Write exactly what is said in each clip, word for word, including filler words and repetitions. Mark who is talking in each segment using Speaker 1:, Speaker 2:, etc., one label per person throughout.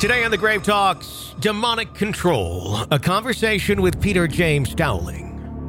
Speaker 1: Today on the Grave Talks, demonic control, a conversation with Peter James Dowling.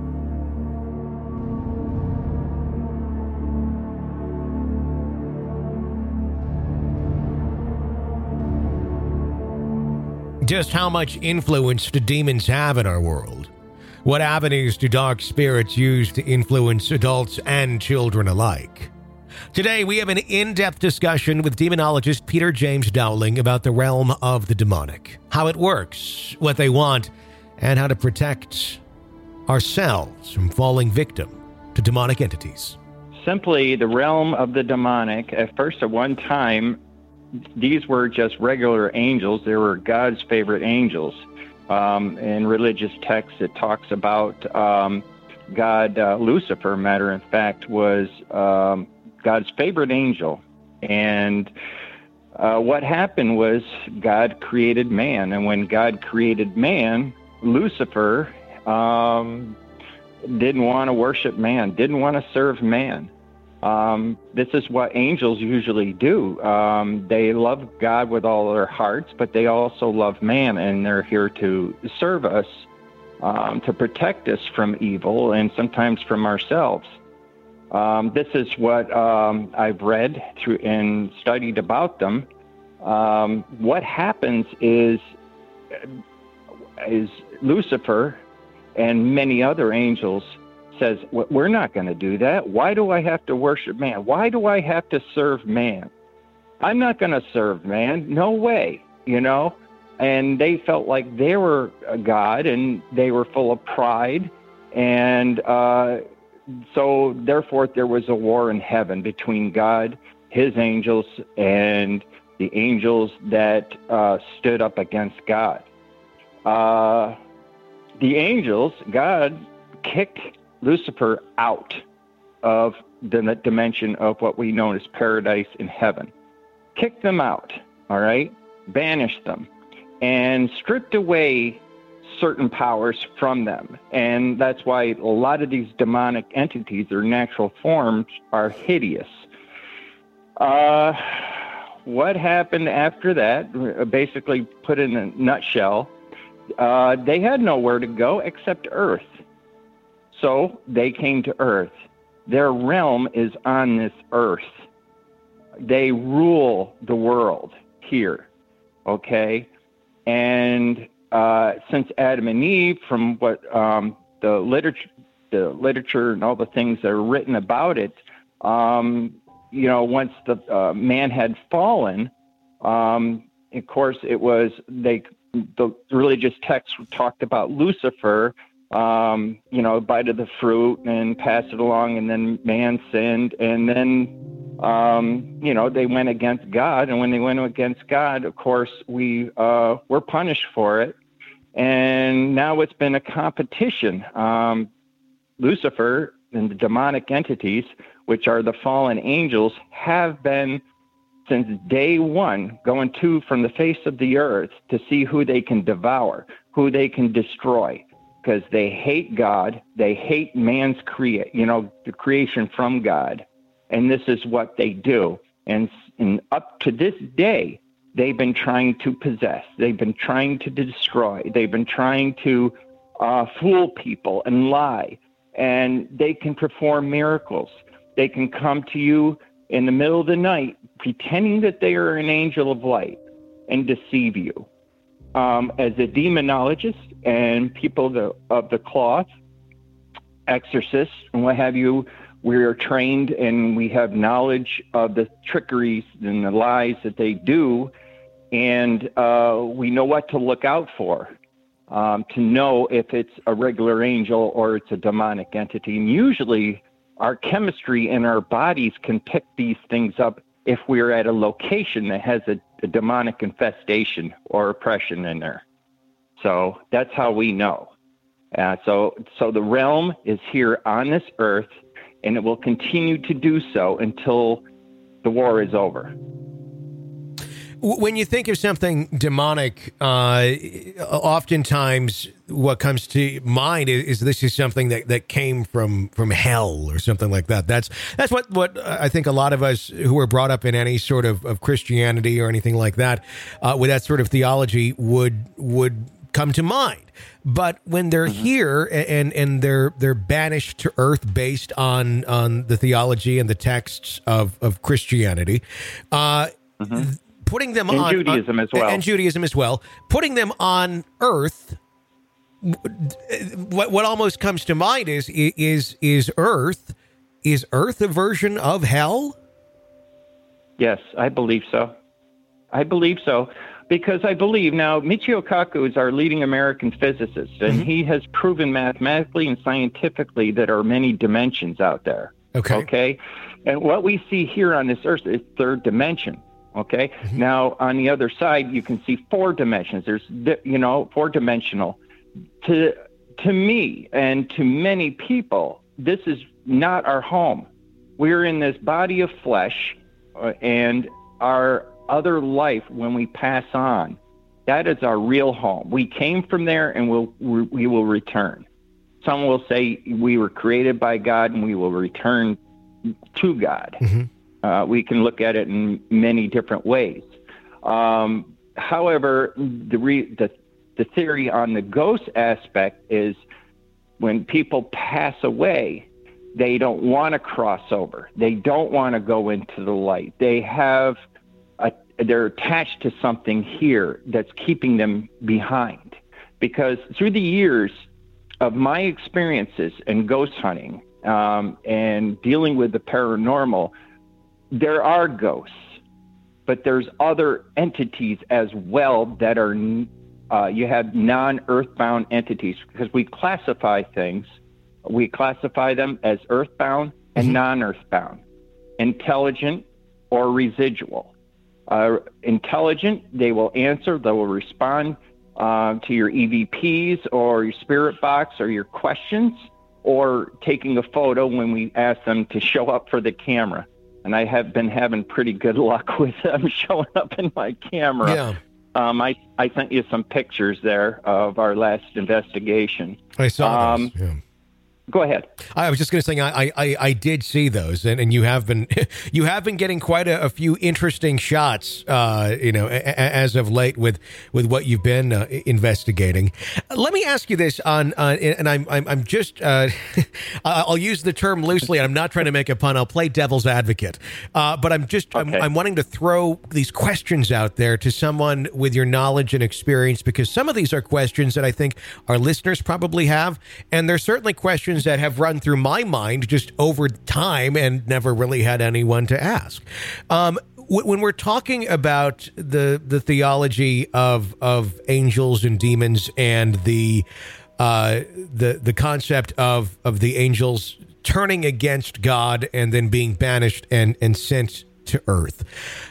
Speaker 1: Just how much influence do demons have in our world? What avenues do dark spirits use to influence adults and children alike? Today, we have an in-depth discussion with demonologist Peter James Dowling about the realm of the demonic, how it works, what they want, and how to protect ourselves from falling victim to demonic entities.
Speaker 2: Simply, the realm of the demonic, at first at one time, these were just regular angels. They were God's favorite angels. Um, in religious texts, it talks about um, God, uh, Lucifer, matter of fact, was um, God's favorite angel. And uh, what happened was God created man. And when God created man, Lucifer um, didn't want to worship man, didn't want to serve man. Um, this is what angels usually do. Um, they love God with all their hearts, but they also love man, and they're here to serve us, um, to protect us from evil and sometimes from ourselves. Um, this is what um, I've read through and studied about them. Um, what happens is, is Lucifer and many other angels says, we're not going to do that. Why do I have to worship man? Why do I have to serve man? I'm not going to serve man. No way, you know? And they felt like they were a God, and they were full of pride. And uh, so therefore there was a war in heaven between God, his angels, and the angels that uh, stood up against God. Uh, the angels, God kicked Lucifer out of the dimension of what we know as paradise in heaven. Kicked them out, all right? Banished them and stripped away certain powers from them. And that's why a lot of these demonic entities, their natural forms, are hideous. Uh, what happened after that, basically put in a nutshell, uh, they had nowhere to go except Earth. So they came to Earth. Their realm is on this Earth. They rule the world here, okay? And uh, since Adam and Eve, from what um, the literature, the literature and all the things that are written about it, um, you know, once the uh, man had fallen, um, of course, it was they. The religious texts talked about Lucifer. Um, you know, bite of the fruit and pass it along, and then man sinned, and then, um, you know, they went against God, and when they went against God, of course, we uh, were punished for it, and now it's been a competition. Um, Lucifer and the demonic entities, which are the fallen angels, have been, since day one, going to from the face of the earth to see who they can devour, who they can destroy. Because they hate God, they hate man's create, you know, the creation from God, and this is what they do. And, and up to this day, they've been trying to possess, they've been trying to destroy, they've been trying to uh, fool people and lie, and they can perform miracles. They can come to you in the middle of the night, pretending that they are an angel of light, and deceive you. Um, as a demonologist and people of the, of the cloth, exorcists, and what have you, we are trained and we have knowledge of the trickeries and the lies that they do, and uh, we know what to look out for, um, to know if it's a regular angel or it's a demonic entity. And usually our chemistry in our bodies can pick these things up if we're at a location that has a, a demonic infestation or oppression in there. So that's how we know. Uh, so, so the realm is here on this earth, and it will continue to do so until the war is over.
Speaker 1: When you think of something demonic, uh, oftentimes what comes to mind is, is this is something that, that came from, from hell or something like that. That's that's what, what I think a lot of us who were brought up in any sort of, of Christianity or anything like that, uh, with that sort of theology would would come to mind. But when they're mm-hmm. here and and they're they're banished to earth based on on the theology and the texts of of Christianity, uh, mm-hmm. putting them
Speaker 2: and
Speaker 1: on
Speaker 2: Judaism
Speaker 1: on,
Speaker 2: as well,
Speaker 1: and Judaism as well, putting them on earth. What what almost comes to mind is is is Earth is Earth a version of hell?
Speaker 2: Yes, I believe so. I believe so. Because I believe now, Michio Kaku is our leading American physicist, and mm-hmm. he has proven mathematically and scientifically that there are many dimensions out there.
Speaker 1: Okay.
Speaker 2: Okay. And what we see here on this earth is third dimension. Okay. Mm-hmm. Now, on the other side, you can see four dimensions. There's, you know, four dimensional. To to me and to many people, this is not our home. We're in this body of flesh, uh, and our other life, when we pass on, that is our real home. We came from there, and we'll, we will return. Some will say we were created by God, and we will return to God. Mm-hmm. Uh, we can look at it in many different ways. Um, however, the, re, the the theory on the ghost aspect is when people pass away, they don't want to cross over. They don't want to go into the light. They have a, they're attached to something here that's keeping them behind. Because through the years of my experiences in ghost hunting um, and dealing with the paranormal, there are ghosts, but there's other entities as well that are, uh, you have non-earthbound entities, because we classify things. We classify them as earthbound and mm-hmm. non-earthbound, intelligent or residual. Uh, intelligent, they will answer, they will respond uh, to your E V Ps or your spirit box or your questions, or taking a photo when we ask them to show up for the camera. And I have been having pretty good luck with them showing up in my camera.
Speaker 1: Yeah.
Speaker 2: Um, I, I sent you some pictures there of our last investigation.
Speaker 1: I saw
Speaker 2: um,
Speaker 1: those, yeah.
Speaker 2: Go ahead.
Speaker 1: I was just going to say I, I I did see those, and, and you have been you have been getting quite a, a few interesting shots, uh, you know, a, a, as of late with, with what you've been uh, investigating. Let me ask you this on, uh, and I'm I'm, I'm just uh, I'll use the term loosely. I'm not trying to make a pun. I'll play devil's advocate, uh, but I'm just okay. I'm, I'm wanting to throw these questions out there to someone with your knowledge and experience, because some of these are questions that I think our listeners probably have, and they're certainly questions that have run through my mind just over time and never really had anyone to ask. Um, w- when we're talking about the the theology of of angels and demons and the uh, the the concept of of the angels turning against God and then being banished and and sent to earth.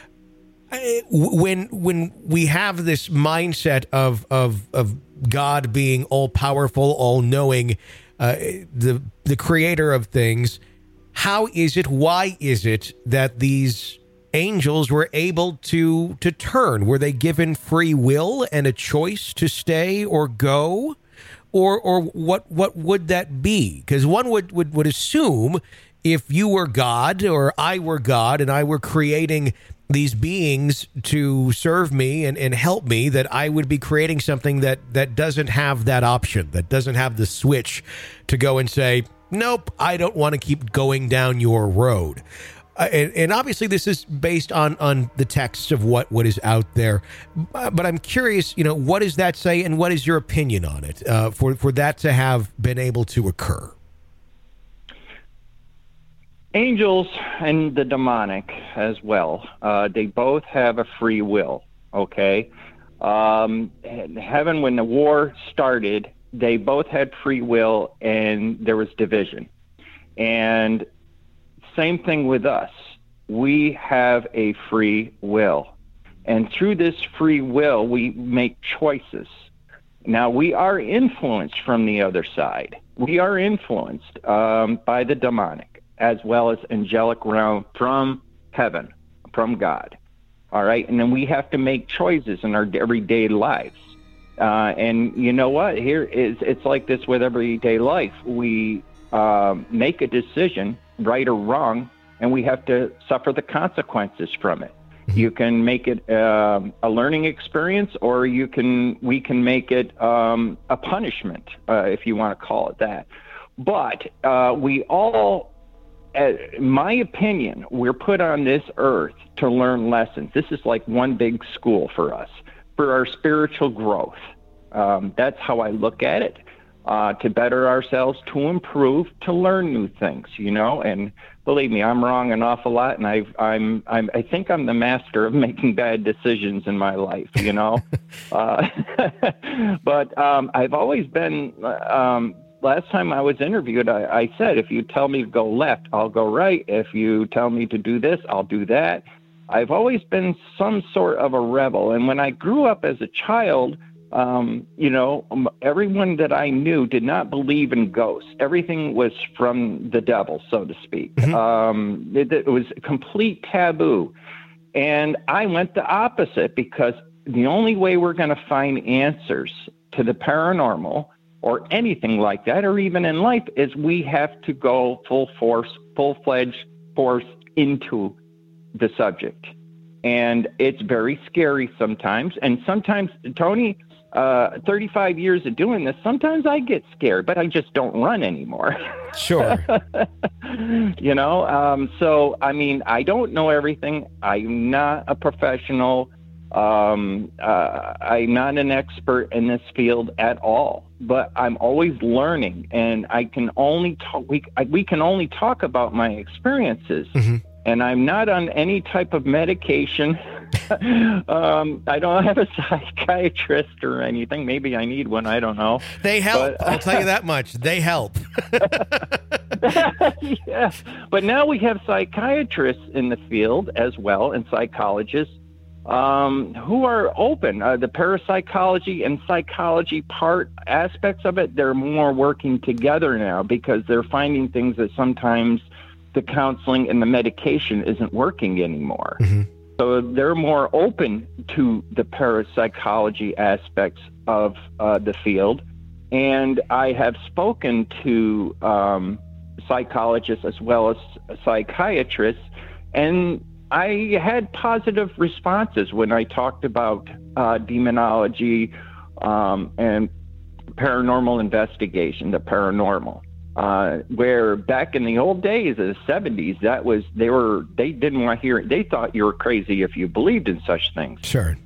Speaker 1: When when we have this mindset of of of God being all powerful, all knowing, uh, the the creator of things, how is it? Why is it that these angels were able to to turn? Were they given free will and a choice to stay or go, or or what what would that be? Because one would, would would assume if you were God or I were God and I were creating these beings to serve me and, and help me, that I would be creating something that, that doesn't have that option, that doesn't have the switch to go and say, nope, I don't want to keep going down your road. Uh, and, and obviously this is based on, on the texts of what, what is out there. Uh, but I'm curious, you know, what does that say and what is your opinion on it uh, for, for that to have been able to occur?
Speaker 2: Angels and the demonic as well, uh, they both have a free will, okay? Um, heaven, when the war started, they both had free will and there was division. And same thing with us. We have a free will. And through this free will, we make choices. Now, we are influenced from the other side. We are influenced um, by the demonic, as well as angelic realm from heaven, from God. All right. And then we have to make choices in our everyday lives. Uh, and you know what? Here is, it's like this with everyday life. We uh, make a decision, right or wrong, and we have to suffer the consequences from it. You can make it uh, a learning experience, or you can we can make it um, a punishment, uh, if you want to call it that. But uh, we all, uh, in my opinion, we're put on this earth to learn lessons. This is like one big school for us, for our spiritual growth. Um, that's how I look at it, uh, to better ourselves, to improve, to learn new things, you know. And believe me, I'm wrong an awful lot, and I've, I'm, I'm, I think I'm the master of making bad decisions in my life, you know. uh, but um, I've always been, um, last time I was interviewed, I, I said, if you tell me to go left, I'll go right. If you tell me to do this, I'll do that. I've always been some sort of a rebel. And when I grew up as a child, um, you know, everyone that I knew did not believe in ghosts. Everything was from the devil, so to speak. Mm-hmm. Um, it, it was a complete taboo. And I went the opposite, because the only way we're going to find answers to the paranormal or anything like that, or even in life, is we have to go full force, full-fledged force into the subject. And it's very scary sometimes. And sometimes, Tony, uh, thirty-five years of doing this, sometimes I get scared, but I just don't run anymore.
Speaker 1: Sure.
Speaker 2: You know, um, so, I mean, I don't know everything. I'm not a professional. Um, uh, I'm not an expert in this field at all, but I'm always learning, and I can only talk, we, I, we can only talk about my experiences. Mm-hmm. And I'm not on any type of medication. um, I don't have a psychiatrist or anything. Maybe I need one. I don't know.
Speaker 1: They help. But, I'll tell you that much. They help.
Speaker 2: Yeah. But now we have psychiatrists in the field as well, and psychologists um, who are open. Uh, the parapsychology and psychology part aspects of it, they're more working together now, because they're finding things that sometimes the counseling and the medication isn't working anymore. Mm-hmm. So they're more open to the parapsychology aspects of uh, the field. And I have spoken to um, psychologists as well as psychiatrists, and I had positive responses when I talked about uh, demonology um, and paranormal investigation, the paranormal. Uh, where back in the old days, in the seventies, that was, they were, they didn't want to hear it. They thought you were crazy if you believed in such things.
Speaker 1: Sure.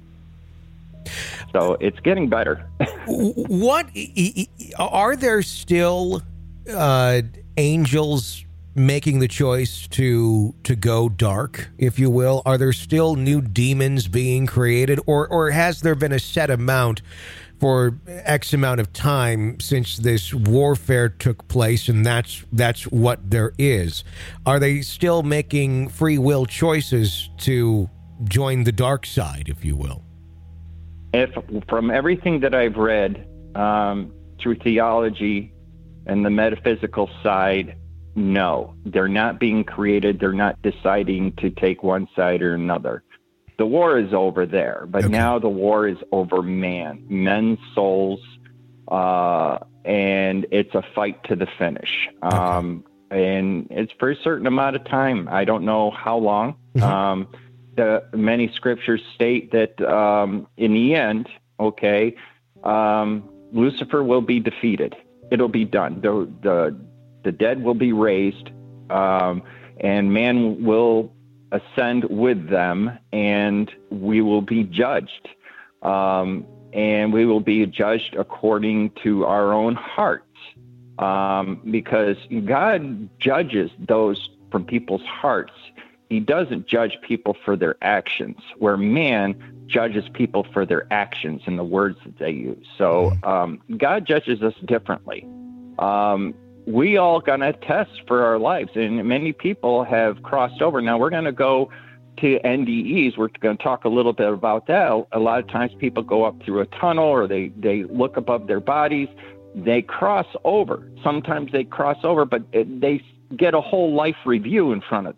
Speaker 2: So it's getting better.
Speaker 1: What, are there still uh, angels making the choice to to go dark, if you will? Are there still new demons being created, or or has there been a set amount for X amount of time since this warfare took place, and that's that's what there is? Are they still making free will choices to join the dark side, if you will?
Speaker 2: If from everything that I've read um, through theology and the metaphysical side, no, they're not being created. They're not deciding to take one side or another. The war is over there, but okay. Now the war is over man, men's souls, uh, and it's a fight to the finish. Okay. Um, and it's for a certain amount of time. I don't know how long. Mm-hmm. Um, the many scriptures state that um, in the end, okay, um, Lucifer will be defeated. It'll be done. The the the dead will be raised, um, and man will ascend with them, and we will be judged, um, and we will be judged according to our own hearts, um, because God judges those from people's hearts. He doesn't judge people for their actions, where man judges people for their actions and the words that they use. So um, God judges us differently. Um, we all going to test for our lives, and many people have crossed over. Now we're going to go to N D Es. We're going to talk a little bit about that. A lot of times people go up through a tunnel, or they, they look above their bodies. They cross over. Sometimes they cross over, but it, they get a whole life review in front of them.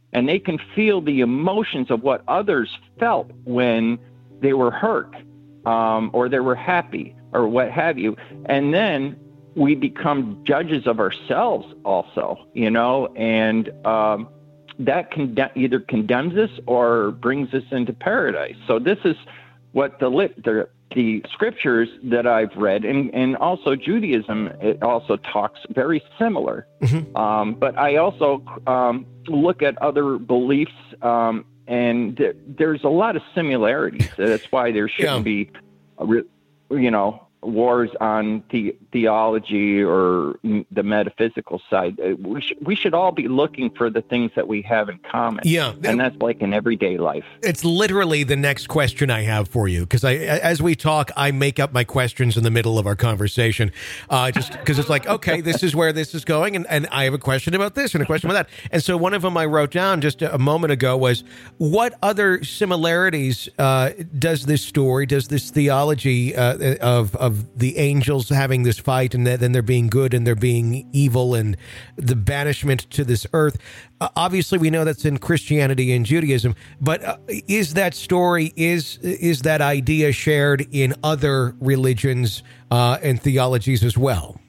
Speaker 2: and they can feel the emotions of what others felt when they were hurt, um, or they were happy, or what have you. And then we become judges of ourselves also, you know, and um, that conde- either condemns us or brings us into paradise. So this is what the lit the, the scriptures that I've read, and, and also Judaism, it also talks very similar. Mm-hmm. Um, but I also um, look at other beliefs, um, and th- there's a lot of similarities. That's why there shouldn't yeah. be, a re- you know, wars on the theology or the metaphysical side. We should we should all be looking for the things that we have in common.
Speaker 1: Yeah,
Speaker 2: and that's like in everyday life.
Speaker 1: It's literally the next question I have for you, because I, as we talk, I make up my questions in the middle of our conversation, uh, just because it's like, okay, this is where this is going, and, and I have a question about this and a question about that. And so one of them I wrote down just a moment ago was, what other similarities uh, does this story, does this theology uh, of of the angels having this fight, and then they're being good and they're being evil, and the banishment to this earth? Uh, obviously, we know that's in Christianity and Judaism, but uh, is that story, is is that idea shared in other religions uh, and theologies as well?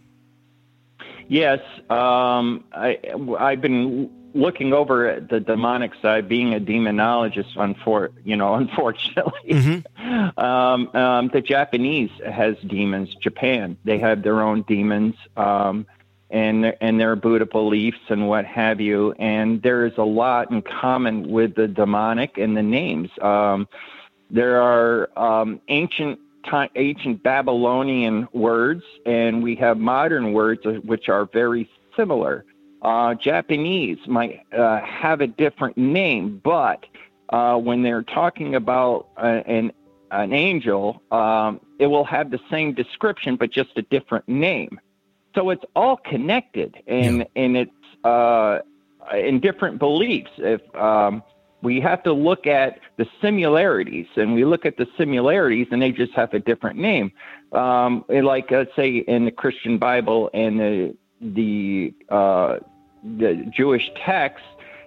Speaker 2: Yes, um, I, I've been looking over at the demonic side, being a demonologist, unfor- you know, unfortunately. Mm-hmm. um, um, the Japanese has demons. Japan, they have their own demons, um, and and their Buddha beliefs and what have you. And there is a lot in common with the demonic and the names. Um, there are um, ancient time, ancient Babylonian words, and we have modern words which are very similar. Uh, Japanese might uh, have a different name, but uh, when they're talking about uh, an an angel, um, it will have the same description, but just a different name. So it's all connected, and yeah. and it's uh, in different beliefs. If um, we have to look at the similarities, and we look at the similarities, and they just have a different name. Um, like let's say in the Christian Bible and the the uh, the Jewish text,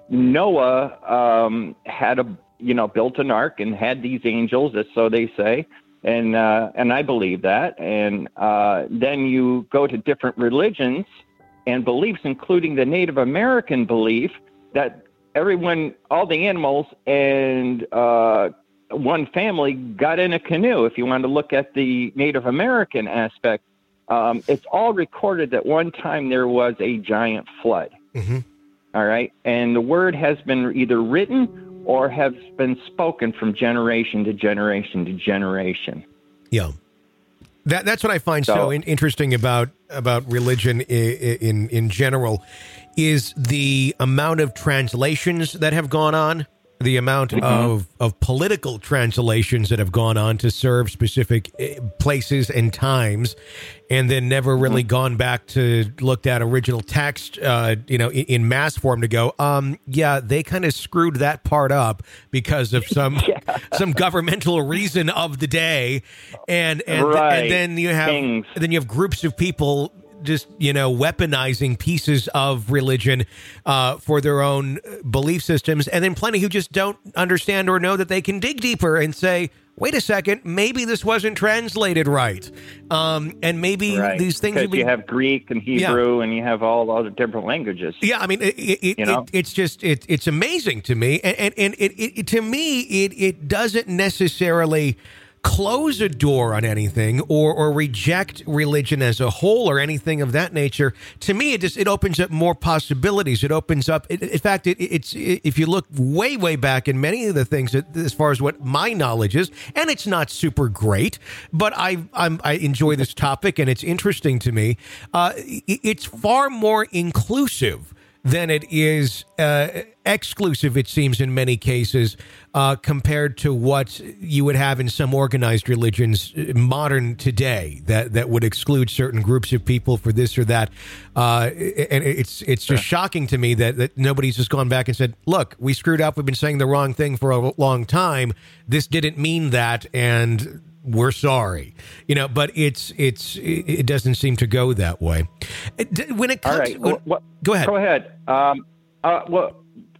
Speaker 2: Noah um, had a you know built an ark and had these angels, so they say, and uh, and I believe that. And uh, then you go to different religions and beliefs, including the Native American belief that everyone, all the animals, and uh, one family got in a canoe. If you want to look at the Native American aspect. Um, it's all recorded that one time there was a giant flood. Mm-hmm. All right. And the word has been either written or has been spoken from generation to generation to generation.
Speaker 1: Yeah. That That's what I find so, so in, interesting about about religion in, in, in general is the amount of translations that have gone on. The amount mm-hmm. of, of political translations that have gone on to serve specific places and times, and then never really mm-hmm. gone back to looked at original text, uh, you know, in, in mass form to go, um, yeah, they kind of screwed that part up because of some yeah. some governmental reason of the day, and and,
Speaker 2: right.
Speaker 1: and then you have Things. then you have groups of people just, you know, weaponizing pieces of religion uh, for their own belief systems. And then plenty who just don't understand or know that they can dig deeper and say, wait a second, maybe this wasn't translated right. Um, and maybe
Speaker 2: right.
Speaker 1: these things...
Speaker 2: Because
Speaker 1: be,
Speaker 2: you have Greek and Hebrew yeah. and you have all other different languages.
Speaker 1: Yeah, I mean, it, it, you know? it, it's just, it, it's amazing to me. And, and, and it, it, to me, it, it doesn't necessarily close a door on anything or or reject religion as a whole or anything of that nature. To me, it just it opens up more possibilities. It opens up. It, in fact, it, it's it, if you look way way back in many of the things that, as far as what my knowledge is, and it's not super great, but I I'm, I enjoy this topic and it's interesting to me. Uh, it, it's far more inclusive than it is uh, exclusive, it seems, in many cases, uh, compared to what you would have in some organized religions modern today that, that would exclude certain groups of people for this or that. Uh, and it's it's just shocking to me that, that nobody's just gone back and said, look, we screwed up. We've been saying the wrong thing for a long time. This didn't mean that, and we're sorry, you know, but it's, it's, it doesn't seem to go that way. When it comes,
Speaker 2: All right.
Speaker 1: when,
Speaker 2: well,
Speaker 1: go ahead.
Speaker 2: Go ahead. Um, uh, well,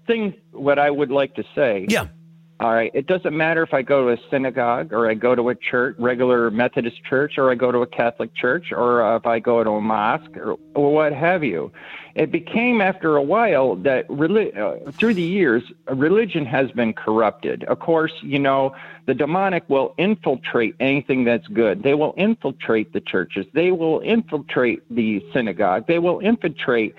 Speaker 2: thing, what I would like to say.
Speaker 1: Yeah.
Speaker 2: All right. It doesn't matter if I go to a synagogue or I go to a church, regular Methodist church, or I go to a Catholic church, or if I go to a mosque or, or what have you. It became after a while that relig- uh, through the years, religion has been corrupted. Of course, you know, the demonic will infiltrate anything that's good. They will infiltrate the churches. They will infiltrate the synagogue. They will infiltrate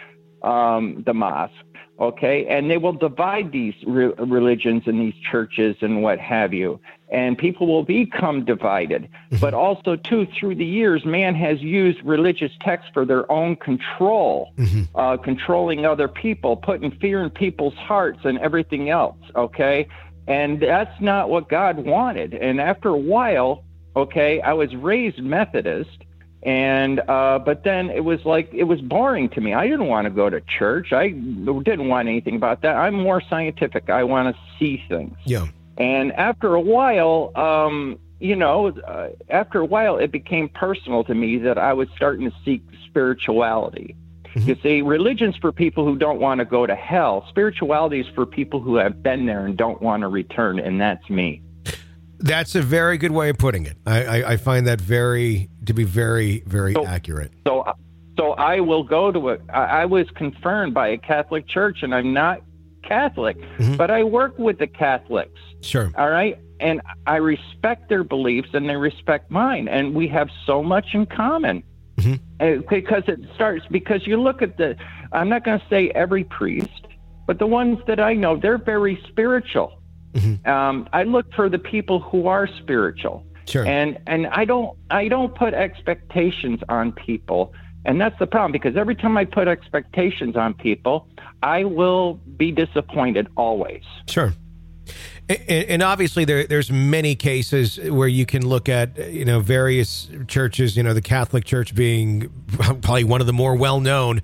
Speaker 2: um, the mosque. Okay, and they will divide these re- religions and these churches and what have you, and people will become divided. But also, too, through the years, man has used religious texts for their own control, mm-hmm. uh, controlling other people, putting fear in people's hearts and everything else, okay? And that's not what God wanted. And after a while, okay, I was raised Methodist, And, uh, but then it was like, it was boring to me. I didn't want to go to church. I didn't want anything about that. I'm more scientific. I want to see things.
Speaker 1: Yeah.
Speaker 2: And after a while, um, you know, uh, after a while, it became personal to me that I was starting to seek spirituality. Mm-hmm. You see, religion's for people who don't want to go to hell. Spirituality is for people who have been there and don't want to return. And that's me.
Speaker 1: That's a very good way of putting it. I, I, I find that very to be very, very
Speaker 2: so,
Speaker 1: accurate.
Speaker 2: So, so I will go to a. I, I was confirmed by a Catholic church, and I'm not Catholic, mm-hmm. but I work with the Catholics.
Speaker 1: Sure.
Speaker 2: All right, and I respect their beliefs, and they respect mine, and we have so much in common. Mm-hmm. And because it starts because you look at the. I'm not going to say every priest, but the ones that I know, they're very spiritual. Mm-hmm. Um, I look for the people who are spiritual,
Speaker 1: sure.
Speaker 2: and and I don't I don't put expectations on people, and that's the problem because every time I put expectations on people, I will be disappointed always.
Speaker 1: Sure, and, and obviously there there's many cases where you can look at you know various churches, you know the Catholic Church being probably one of the more well known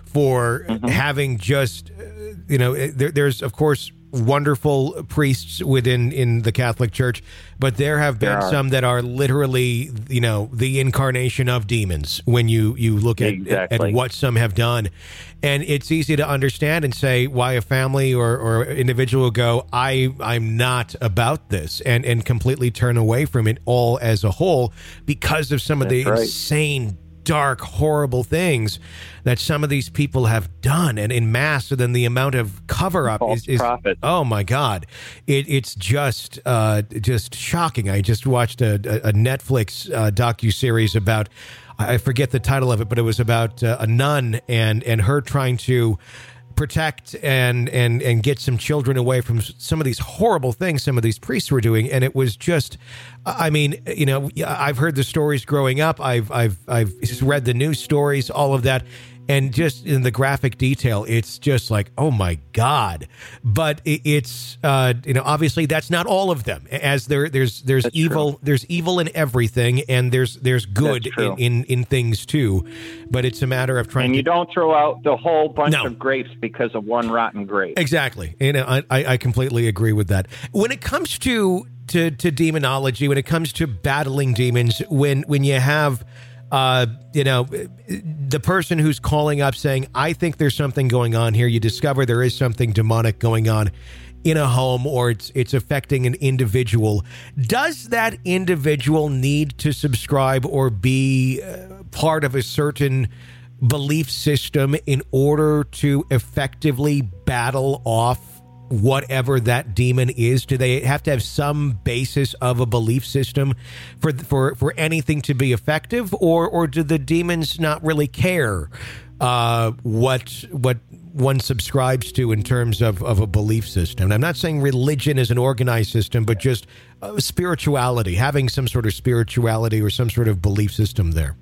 Speaker 1: for mm-hmm. having just you know there, there's of course. wonderful priests within in the Catholic Church, but there have been there some that are literally, you know, the incarnation of demons when you, you look at,
Speaker 2: exactly.
Speaker 1: at what some have done. And it's easy to understand and say why a family or, or individual will go, I, I'm not about this and, and completely turn away from it all as a whole because of some of
Speaker 2: That's
Speaker 1: the
Speaker 2: right.
Speaker 1: insane dark, horrible things that some of these people have done and in mass, and then the amount of cover up is, is oh my God, it, it's just uh, just shocking. I just watched a, a Netflix uh, docuseries about, I forget the title of it, but it was about uh, a nun and and her trying to protect and and and get some children away from some of these horrible things some of these priests were doing. And it was just, I mean, you know, I've heard the stories growing up. I've I've I've read the news stories, all of that. And just in the graphic detail, it's just like, oh my God. But it's, uh, you know, obviously that's not all of them. As there, there's, there's that's evil, true. there's evil in everything, and there's, there's good in, in, in things too. But it's a matter of trying.
Speaker 2: And you
Speaker 1: to,
Speaker 2: don't throw out the whole bunch
Speaker 1: no.
Speaker 2: of grapes because of one rotten grape.
Speaker 1: Exactly, and I, I completely agree with that. When it comes to to to demonology, when it comes to battling demons, when when you have. Uh, you know, the person who's calling up saying, I think there's something going on here. You discover there is something demonic going on in a home, or it's it's affecting an individual. Does that individual need to subscribe or be uh, part of a certain belief system in order to effectively battle off whatever that demon is? Do they have to have some basis of a belief system for for for anything to be effective, or or do the demons not really care uh, what what one subscribes to in terms of, of a belief system? I'm not saying religion is an organized system, but just uh, spirituality, having some sort of spirituality or some sort of belief system there.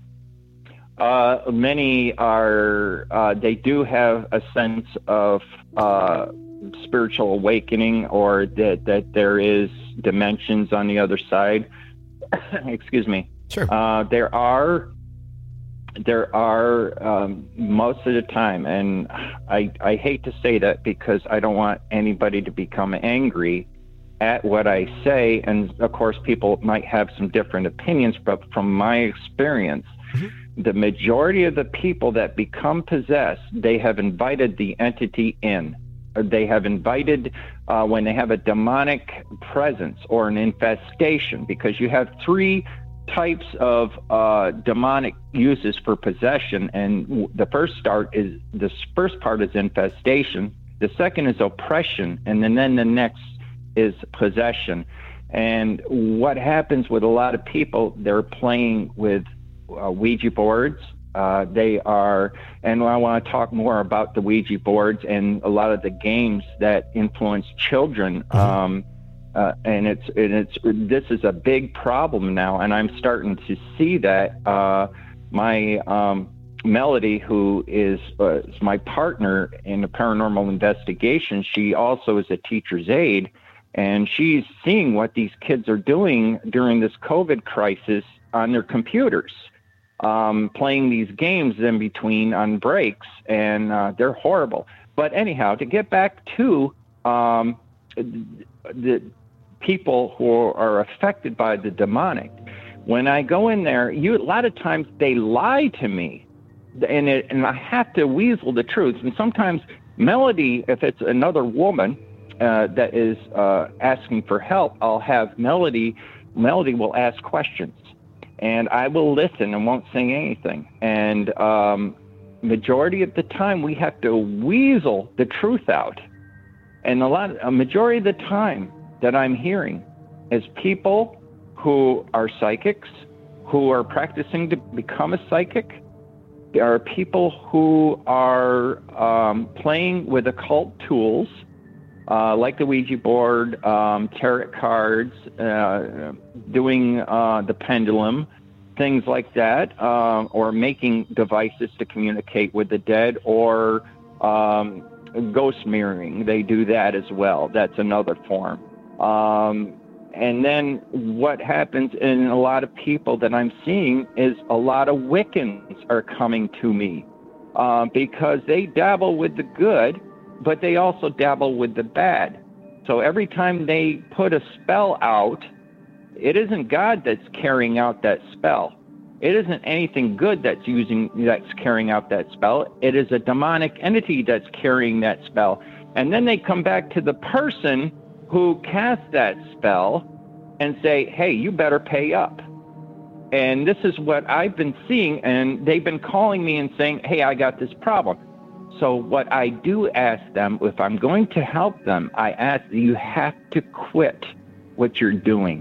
Speaker 2: Uh, many are, uh, they do have a sense of uh, spiritual awakening, or that, that there is dimensions on the other side. Excuse me.
Speaker 1: Sure.
Speaker 2: Uh, there are, there are um, most of the time, and I, I hate to say that because I don't want anybody to become angry at what I say. And of course, people might have some different opinions, but from my experience, mm-hmm. the majority of the people that become possessed, they have invited the entity in. they have invited uh, when they have a demonic presence or an infestation, because you have three types of uh, demonic uses for possession. And the first start is the first part is infestation. The second is oppression. And then, then the next is possession. And what happens with a lot of people, they're playing with uh, Ouija boards. Uh, they are, and I want to talk more about the Ouija boards and a lot of the games that influence children. Mm-hmm. Um, uh, and it's, and it's, this is a big problem now. And I'm starting to see that, uh, my, um, Melody, who is, uh, is my partner in the paranormal investigation, she also is a teacher's aide, and she's seeing what these kids are doing during this COVID crisis on their computers, um, playing these games in between on breaks, and uh, they're horrible. But anyhow, to get back to um, the people who are affected by the demonic, when I go in there, you a lot of times they lie to me, and it, and I have to weasel the truth. And sometimes Melody, if it's another woman uh, that is uh, asking for help, I'll have Melody. Melody will ask questions, and I will listen and won't say anything. And um, majority of the time, we have to weasel the truth out. And a lot, a majority of the time that I'm hearing is people who are psychics, who are practicing to become a psychic. There are people who are um, playing with occult tools, uh, like the Ouija board, um, tarot cards, uh, doing uh, the pendulum, things like that, uh, or making devices to communicate with the dead, or um, ghost mirroring. They do that as well. That's another form. Um, and then what happens in a lot of people that I'm seeing is a lot of Wiccans are coming to me uh, because they dabble with the good, but they also dabble with the bad. So every time they put a spell out, it isn't God that's carrying out that spell. It isn't anything good that's using that's carrying out that spell. It is a demonic entity that's carrying that spell. And then they come back to the person who cast that spell and say, hey, you better pay up. And this is what I've been seeing, and they've been calling me and saying, hey, I got this problem. So what I do ask them, if I'm going to help them, I ask, you have to quit what you're doing,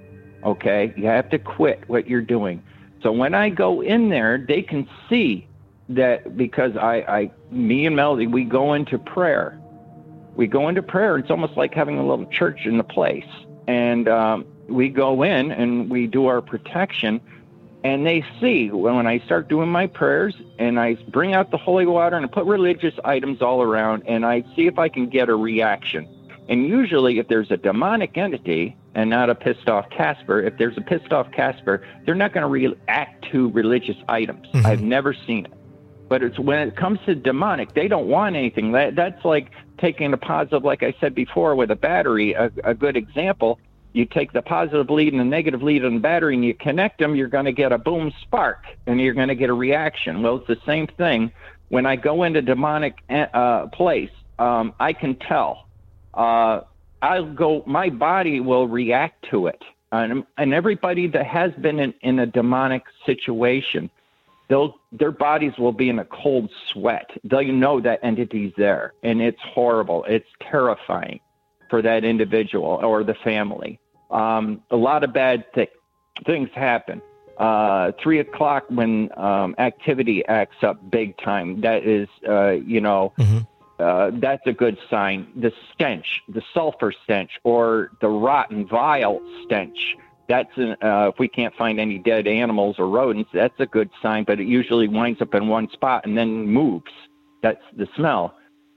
Speaker 2: okay? You have to quit what you're doing. So when I go in there, they can see that, because I, I me and Melody, we go into prayer. We go into prayer. It's almost like having a little church in the place. And um, we go in and we do our protection. And they see when I start doing my prayers and I bring out the holy water and I put religious items all around, and I see if I can get a reaction. And usually if there's a demonic entity and not a pissed off Casper, if there's a pissed off Casper, they're not going to react to religious items. Mm-hmm. I've never seen it. But it's when it comes to demonic, they don't want anything. That, that's like taking a positive, like I said before, with a battery. A, a good example, you take the positive lead and the negative lead on the battery and you connect them, you're going to get a boom spark and you're going to get a reaction. Well, it's the same thing. When I go into demonic uh, place, um, I can tell. Uh, I'll go, my body will react to it. And, and everybody that has been in, in a demonic situation, they'll, their bodies will be in a cold sweat. They'll know that entity's there, and it's horrible. It's terrifying for that individual or the family. Um, a lot of bad th- things happen. Uh, three o'clock when um, activity acts up big time, that is, uh, you know, mm-hmm. uh, that's a good sign. The stench, the sulfur stench, or the rotten, vile stench, that's an, uh, if we can't find any dead animals or rodents, that's a good sign, but it usually winds up in one spot and then moves. That's the smell.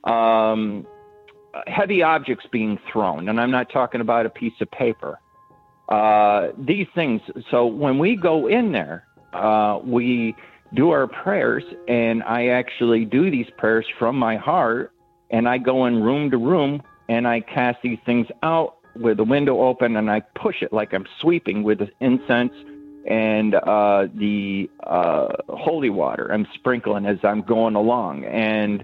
Speaker 2: Um, heavy objects being thrown, and I'm not talking about a piece of paper. Uh, these things, so when we go in there, uh, we do our prayers, and I actually do these prayers from my heart, and I go in room to room, and I cast these things out with the window open, and I push it like I'm sweeping with the incense and uh, the uh, holy water. I'm sprinkling as I'm going along. And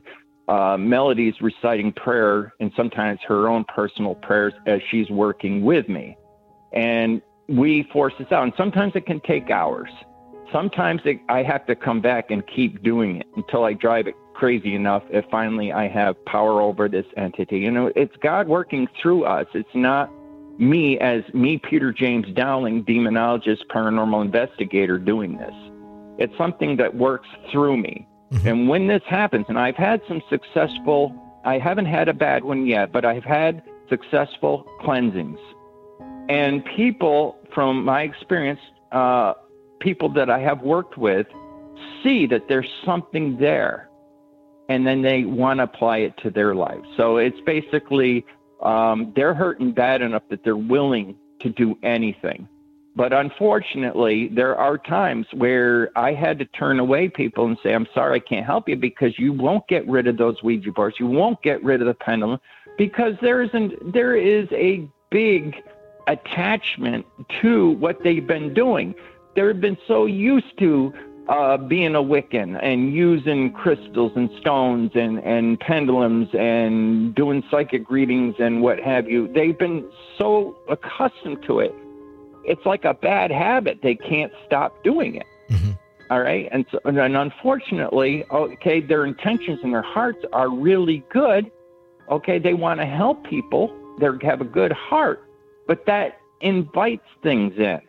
Speaker 2: uh, Melody's reciting prayer and sometimes her own personal prayers as she's working with me. And we force this out. And sometimes it can take hours. Sometimes it, I have to come back and keep doing it until I drive it crazy enough if finally I have power over this entity. You know, it's God working through us. It's not me as me, Peter James Dowling, demonologist, paranormal investigator, doing this. It's something that works through me. Mm-hmm. And when this happens, and I've had some successful, I haven't had a bad one yet, but I've had successful cleansings. And people, from my experience, uh, people that I have worked with, see that there's something there, and then they want to apply it to their life. So it's basically um, they're hurting bad enough that they're willing to do anything. But unfortunately, there are times where I had to turn away people and say, I'm sorry, I can't help you because you won't get rid of those Ouija boards. You won't get rid of the pendulum because there isn't, there is a big attachment to what they've been doing. They've been so used to uh, being a Wiccan and using crystals and stones and, and pendulums and doing psychic readings and what have you. They've been so accustomed to it. It's like a bad habit. They can't stop doing it. Mm-hmm. All right. And so, and unfortunately, okay, their intentions and their hearts are really good. Okay. They want to help people. They have a good heart, but that invites things in.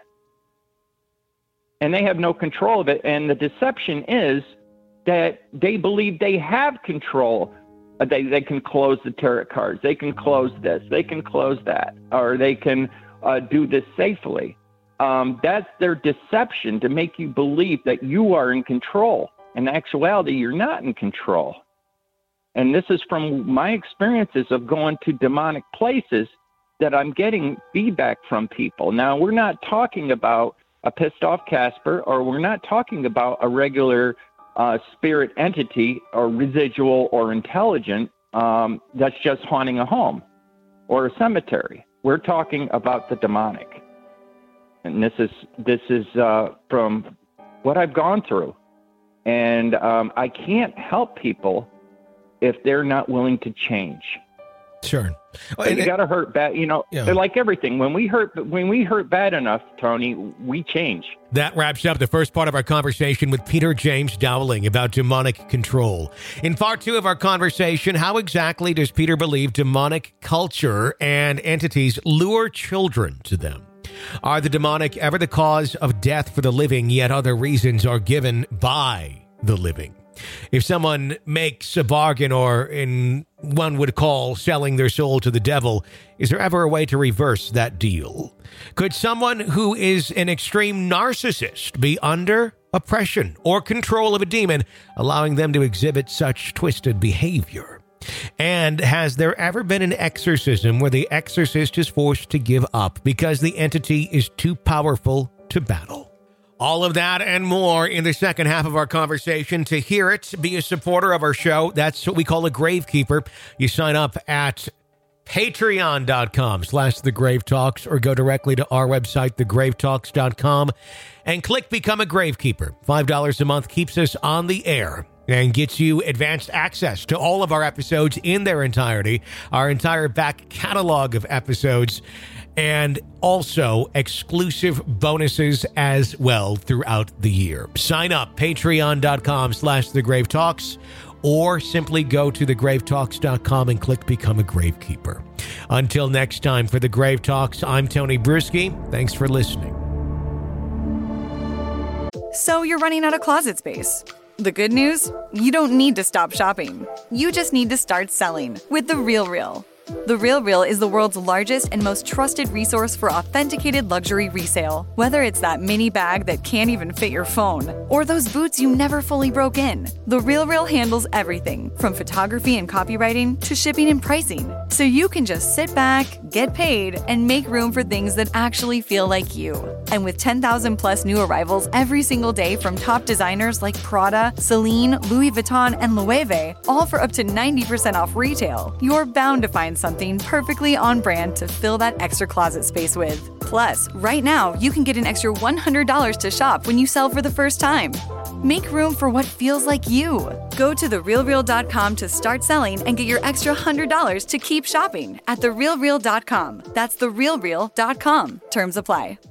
Speaker 2: And they have no control of it. And the deception is that they believe they have control. They they can close the tarot cards. They can close this. They can close that. Or they can uh, do this safely. Um, that's their deception, to make you believe that you are in control. In actuality, you're not in control. And this is from my experiences of going to demonic places that I'm getting feedback from people. Now, we're not talking about a pissed off Casper, or we're not talking about a regular uh, spirit entity or residual or intelligent um, that's just haunting a home or a cemetery. We're talking about the demonic. And this is this is uh, from what I've gone through. And um, I can't help people if they're not willing to change.
Speaker 1: Sure.
Speaker 2: Well, you got to hurt bad, you know, yeah. Like everything. When we hurt, when we hurt bad enough, Tony, we change.
Speaker 1: That wraps up the first part of our conversation with Peter James Dowling about demonic control. In part two of our conversation, how exactly does Peter believe demonic culture and entities lure children to them? Are the demonic ever the cause of death for the living, yet other reasons are given by the living? If someone makes a bargain, or in one would call selling their soul to the devil, is there ever a way to reverse that deal? Could someone who is an extreme narcissist be under oppression or control of a demon, allowing them to exhibit such twisted behavior? And has there ever been an exorcism where the exorcist is forced to give up because the entity is too powerful to battle? All of that and more in the second half of our conversation. To hear it, be a supporter of our show. That's what we call a Gravekeeper. You sign up at patreon.com slash the Grave Talks, or go directly to our website, the grave talks dot com, and click Become a Gravekeeper. five dollars a month keeps us on the air and gets you advanced access to all of our episodes in their entirety, our entire back catalog of episodes, and also exclusive bonuses as well throughout the year. Sign up, patreon.com slash the Grave Talks, or simply go to the grave talks dot com and click Become a Gravekeeper. Until next time, for the Grave Talks, I'm Tony Bruschi. Thanks for listening.
Speaker 3: So you're running out of closet space. The good news? You don't need to stop shopping. You just need to start selling with The RealReal. The RealReal is the world's largest and most trusted resource for authenticated luxury resale. Whether it's that mini bag that can't even fit your phone, or those boots you never fully broke in, The RealReal handles everything from photography and copywriting to shipping and pricing. So you can just sit back, get paid, and make room for things that actually feel like you. And with ten thousand plus new arrivals every single day from top designers like Prada, Celine, Louis Vuitton, and Loewe, all for up to ninety percent off retail, you're bound to find something perfectly on brand to fill that extra closet space with. Plus, right now, you can get an extra one hundred dollars to shop when you sell for the first time. Make room for what feels like you. Go to the real real dot com to start selling and get your extra one hundred dollars to keep shopping at the real real dot com. That's the real real dot com. Terms apply.